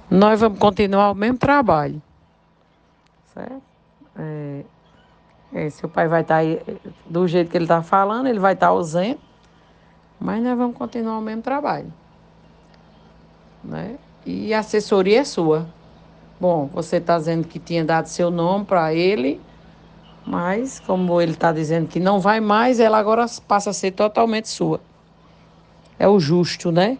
Nós vamos continuar o mesmo trabalho, certo? Seu pai vai estar aí, do jeito que ele está falando, ele vai estar ausente, mas nós vamos continuar o mesmo trabalho, né? E a assessoria é sua. Bom, você está dizendo que tinha dado seu nome para ele, mas como ele está dizendo que não vai mais, ela agora passa a ser totalmente sua. É o justo, né?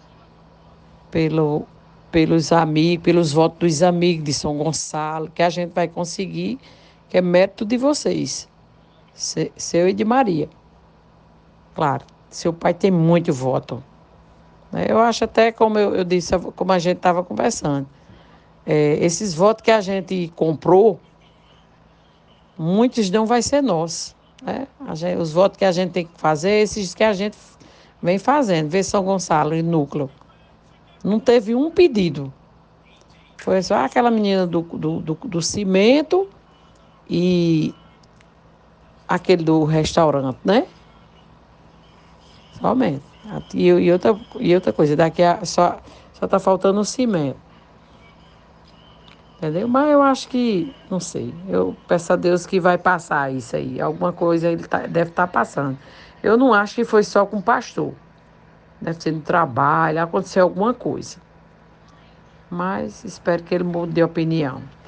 Pelo, pelos amigos, pelos votos dos amigos de São Gonçalo, que a gente vai conseguir, que é mérito de vocês, seu e de Maria. Claro, seu pai tem muito voto, né? Eu acho até, como eu disse, como a gente estava conversando, esses votos que a gente comprou, muitos não vai ser nossos, né? Os votos que a gente tem que fazer, esses que a gente vem fazendo. Vê São Gonçalo e Núcleo. Não teve um pedido. Foi só aquela menina do cimento e aquele do restaurante, né? Somente. E outra coisa, daqui a só tá faltando o cimento. Entendeu? Mas eu acho que, não sei, eu peço a Deus que vai passar isso aí. Alguma coisa ele deve estar passando. Eu não acho que foi só com o pastor. Deve ser no trabalho, aconteceu alguma coisa. Mas espero que ele mude de opinião.